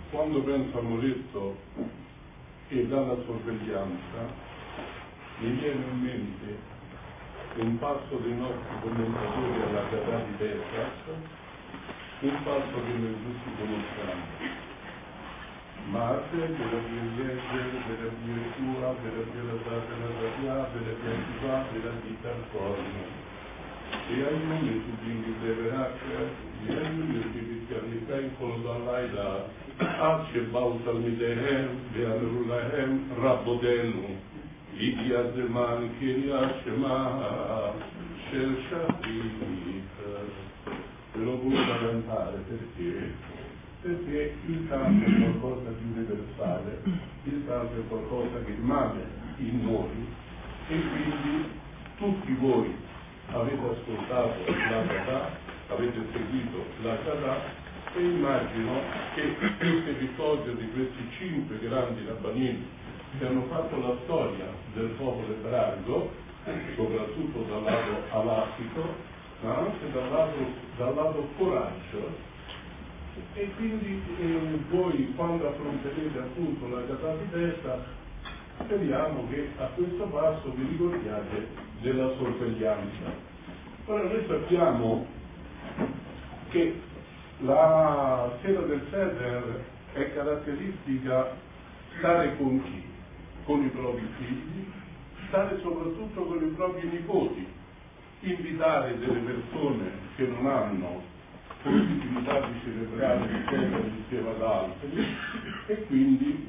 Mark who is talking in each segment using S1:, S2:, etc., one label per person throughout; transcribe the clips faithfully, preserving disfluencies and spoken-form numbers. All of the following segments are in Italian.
S1: quando penso a Moretto e dalla sorveglianza, mi viene in mente un passo dei nostri commentatori alla Gadà di Pesach, un passo che noi tutti conosciamo. Mate, della Bielese, della Bielesua, della Bielesata, della Rabia, della Bielesua, della Vita al Corno. E ai nomi su Bindi Deveracca, e ai nomi di cristianità in Colodalaila, Ace Bautalmidehem, Bealrulahem, Rabodelu, Idia Zeman, Kiria Shema, Shel Shafit. Ve lo voglio cantare perché? Perché il canto è qualcosa di universale, il canto è qualcosa che rimane in noi e quindi tutti voi avete ascoltato la Gadà, avete seguito la Gadà e immagino che queste vittorie di questi cinque grandi rabbanim che hanno fatto la storia del popolo ebraico, soprattutto dal lato alastico, ma anche dal lato, dal lato coraggio. E quindi eh, voi quando affronterete appunto la Gadà di Pesach, speriamo che a questo passo vi ricordiate della sorveglianza. Ora noi sappiamo che la sera del Seder è caratteristica stare con chi? Con i propri figli, stare soprattutto con i propri nipoti, invitare delle persone che non hanno possibilità di celebrare il Seder insieme ad altri e quindi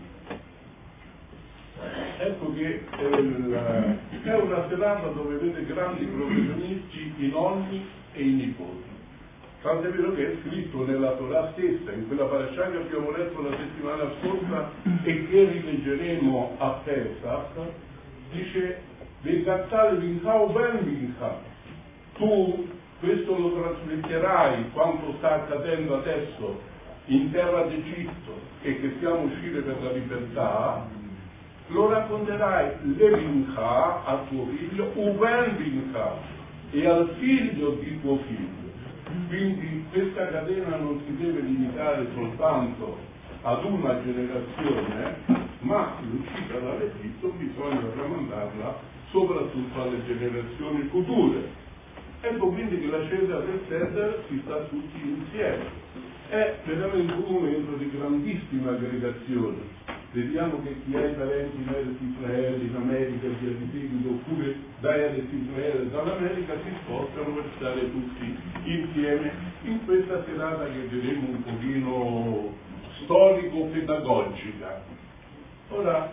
S1: ecco che eh, è una serata dove vede grandi protagonisti i nonni e i nipoti. Tanto è vero che è scritto nella Torah stessa, in quella parasha che abbiamo letto la settimana scorsa e che rileggeremo a Pesach, dice V'gattale vincha o ben vincha. Tu questo lo trasmetterai quanto sta accadendo adesso in terra d'Egitto e che stiamo uscire per la libertà, lo racconterai le vincha a tuo figlio, uben vincha, e al figlio di tuo figlio. Quindi questa catena non si deve limitare soltanto ad una generazione, ma l'uscita dall'Egitto bisogna tramandarla soprattutto alle generazioni future. Ecco quindi che la scelta del Seder si sta tutti insieme. È veramente un momento di grandissima aggregazione. Vediamo che chi ha i parenti in Eretz Israele, in America e via di seguito, oppure da Eretz Israele dall'America si spostano per stare tutti insieme in questa serata che vedremo un pochino storico-pedagogica. Ora,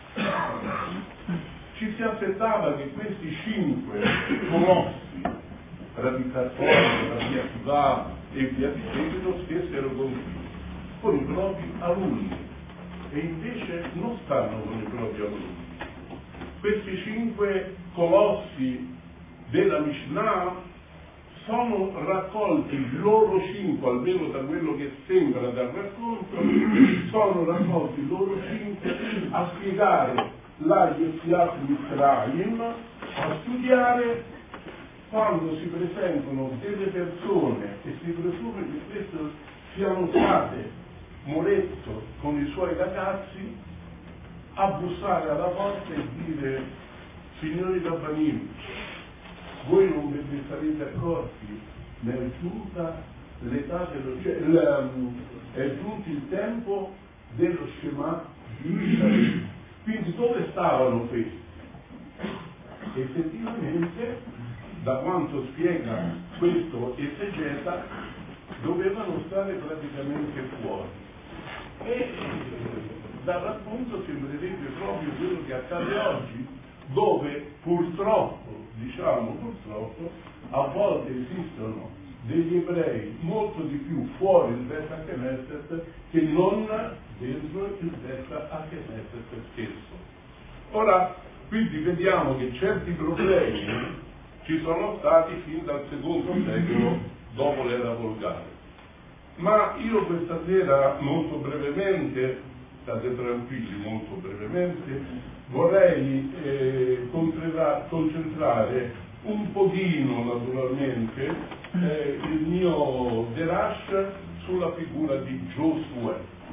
S1: ci si aspettava che questi cinque colossi, Rabbi Carpone, Rabbi Akiva e via di seguito, stessero con, con i propri alunni. E invece non stanno con i propri alunni. Questi cinque colossi della Mishnah sono raccolti, loro cinque, almeno da quello che sembra dal racconto, sono raccolti loro cinque a spiegare la Yetziat Mitzrayim, a studiare quando si presentano delle persone e si presume che queste siano state Moretto con i suoi ragazzi a bussare alla porta e dire: signori rabbanim, voi non ve ne sarete accorti, ma è giunta l'età dello cioè, è giunto il tempo dello Shema di Israele. Quindi dove stavano questi? Effettivamente, da quanto spiega questo esegeta, dovevano stare praticamente fuori. E dal racconto sembrerebbe proprio quello che accade oggi, dove purtroppo, diciamo purtroppo, a volte esistono degli ebrei molto di più fuori il Bet HaKnesset che non dentro il Bet HaKnesset stesso. Ora, quindi vediamo che certi problemi ci sono stati fin dal secondo secolo dopo l'era volgare. Ma io questa sera, molto brevemente, state tranquilli, molto brevemente, vorrei eh, concentrare un pochino, naturalmente, eh, il mio derash sulla figura di Giosuè.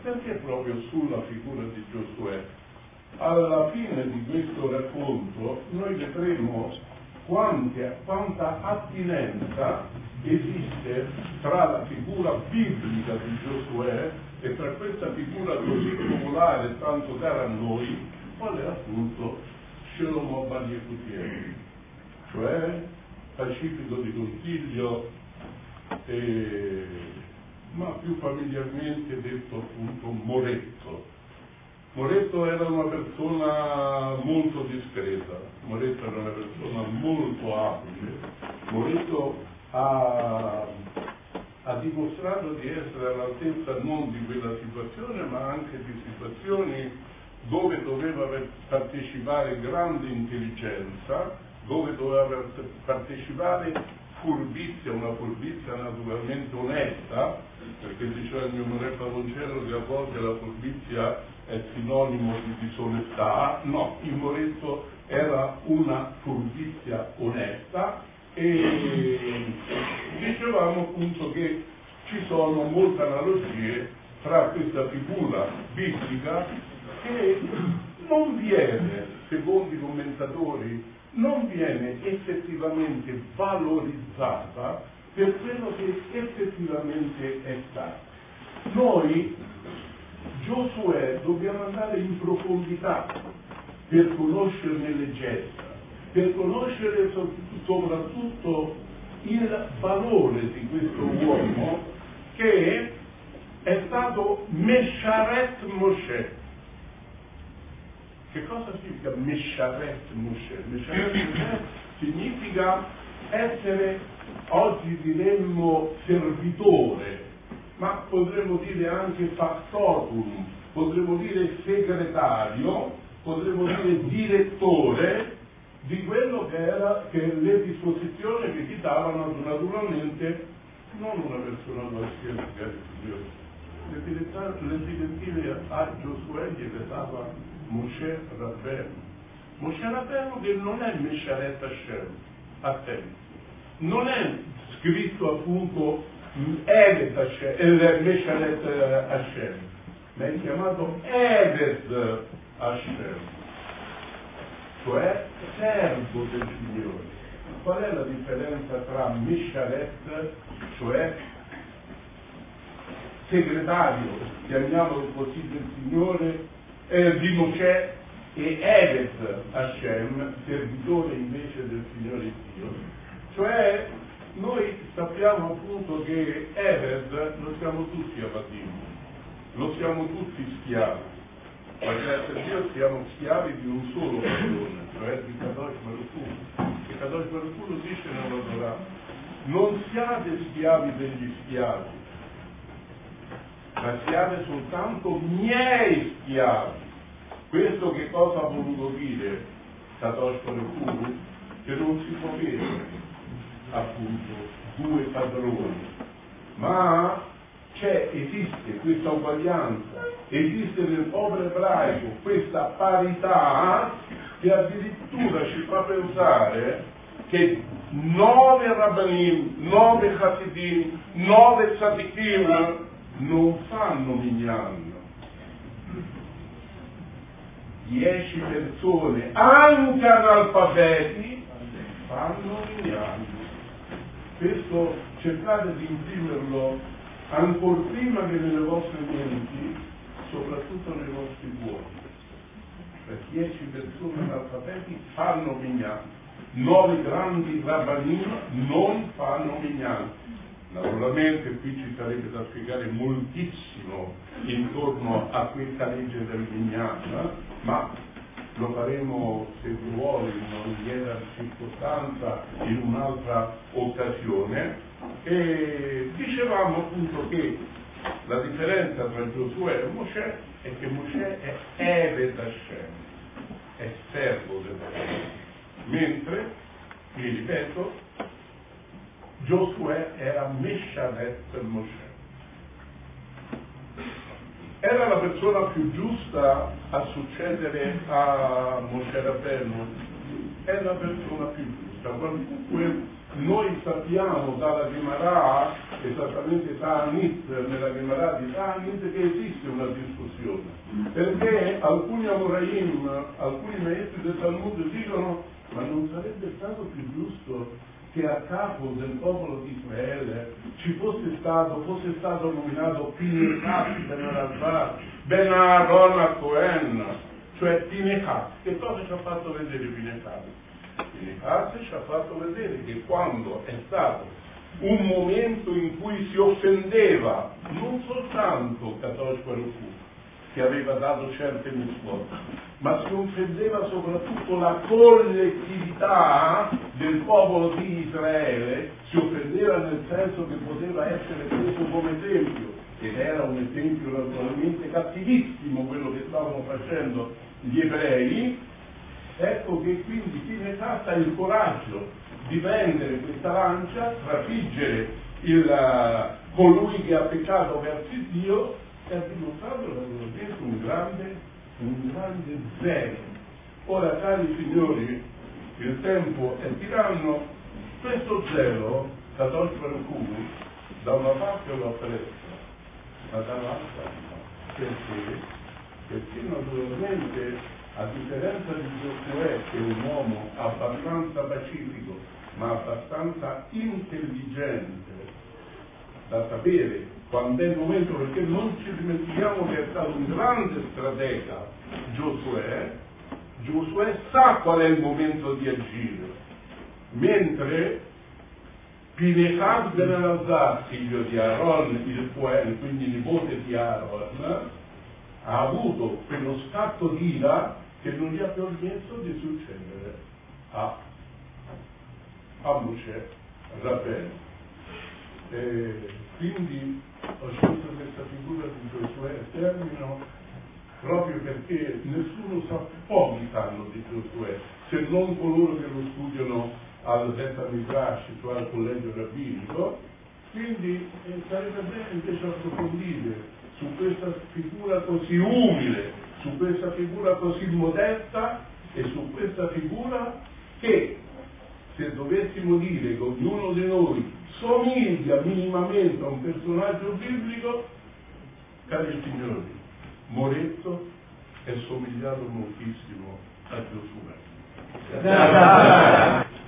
S1: Perché proprio sulla figura di Giosuè? Alla fine di questo racconto noi vedremo quante, quanta attinenza esiste tra la figura biblica di Giosuè e tra questa figura così popolare, tanto cara a noi, qual è appunto Shlomo Bar Yekutiel, cioè pacifico di consiglio, eh, ma più familiarmente detto appunto Moretto. Moretto era una persona molto discreta, Moretto era una persona molto abile, Moretto ha, ha dimostrato di essere all'altezza non di quella situazione, ma anche di situazioni dove doveva partecipare grande intelligenza, dove doveva partecipare furbizia, una furbizia naturalmente onesta, perché diceva il mio Moretto Moncello che a volte la furbizia è sinonimo di disonestà. No, il Moretto era una furbizia onesta e dicevamo appunto che ci sono molte analogie tra questa figura biblica che non viene, secondo i commentatori, non viene effettivamente valorizzata per quello che effettivamente è stato. Noi, Giosuè, dobbiamo andare in profondità per conoscerne le gesta, per conoscere soprattutto il valore di questo uomo che è stato Mesharet Moshe. Che cosa significa Mesharet Moshe? Mesharet Moshe significa essere, oggi diremmo, servitore, ma potremmo dire anche factotum, potremmo dire segretario, potremmo dire direttore di quello che era che le disposizioni che gli davano naturalmente non una persona qualsiasi, cari signori. Le direttive a Giosuè gliele dava Moshe Rabbeinu. Moshe Rabbeinu che non è Mesharet Hashem, attenti, non è scritto appunto Eved Hashem, Mesharet Hashem, ma è chiamato Eved Hashem, cioè servo del Signore. Qual è la differenza tra Mesharet, cioè segretario, chiamiamolo così, del Signore, eh, di Mosè, e Eved Hashem, servitore invece del Signore Dio? Cioè, noi sappiamo appunto che Eved lo siamo tutti abbattivi, lo siamo tutti schiavi, ma grazie a Dio siamo schiavi di un solo padrone, cioè di Kadosh Baruch Hu. E Kadosh Baruch Hu lo dice nella Torah: non siate schiavi degli schiavi, ma siate soltanto miei schiavi. Questo che cosa ha voluto dire Kadosh Baruch Hu? Che non si può avere appunto due padroni, ma c'è, esiste questa uguaglianza, esiste nel popolo ebraico questa parità che addirittura ci fa pensare che nove rabbanim, nove chasidim, nove tzadikim non fanno minyan. Dieci persone, anche analfabeti, fanno minyan. Questo cercate di imprimerlo ancora prima che nelle vostre menti, soprattutto nei vostri cuori. Per dieci persone analfabeti fanno minyan. Nove grandi rabbanim non fanno minyan. Naturalmente qui ci sarebbe da spiegare moltissimo intorno a questa legge del minyan, ma lo faremo, se vuole, non vi è la circostanza, in un'altra occasione. E dicevamo appunto che la differenza tra Giosuè e Mosè è che Mosè è Eved Hashem, è servo del Signore, mentre, vi ripeto, Giosuè era Mesharet Mosè. Era la persona più giusta a succedere a Moshe Rabbeinu? È la persona più giusta. Qualunque noi sappiamo dalla Gemara, esattamente Ta'anit, nella Gemara di Ta'anit, che esiste una discussione, perché alcuni Amoraim, alcuni maestri del Talmud dicono: ma non sarebbe stato più giusto che a capo del popolo di Israele ci fosse stato, fosse stato nominato Pinechat ben Elazar, ben Aaron a Cohen, cioè Pinechat? Che cosa ci ha fatto vedere Pinechat? Pinechat ci ha fatto vedere che quando è stato un momento in cui si offendeva non soltanto Kadosh Baruch Hu, che aveva dato certe mitzvot, ma si offendeva soprattutto la collettività del popolo di Israele, si offendeva nel senso che poteva essere preso come esempio, ed era un esempio naturalmente cattivissimo quello che stavano facendo gli ebrei. Ecco che quindi Pinechat ha il coraggio di prendere questa lancia, trafiggere il, colui che ha peccato verso Dio, e ha dimostrato naturalmente un grande, un grande zelo. Ora, cari signori, il tempo è tiranno, questo zelo, Kadosh Baruch Hu, da una parte lo apprezza, ma dall'altra no. Perché? Perché naturalmente, a differenza di Giosuè, che è un uomo abbastanza pacifico, ma abbastanza intelligente, da sapere quando è il momento, perché non ci dimentichiamo che è stato un grande stratega Giosuè, Giosuè sa qual è il momento di agire, mentre Pinechat ben Elazar, figlio di Aaron il Cohen, quindi nipote di Aaron, ha avuto quello scatto d'ira che non gli ha permesso di succedere a, a Mosè Rabbeinu. E quindi ho scelto questa figura di Giosuè e termino proprio perché nessuno sa, pochi sanno di Giosuè, se non coloro che lo studiano al Beta Midrash, cioè al collegio rabbinico. Quindi eh, sarebbe bene invece approfondire su questa figura così umile, su questa figura così modesta e su questa figura che, se dovessimo dire che ognuno di noi somiglia minimamente a un personaggio biblico, cari signori, Moretto è somigliato moltissimo a Giosuè.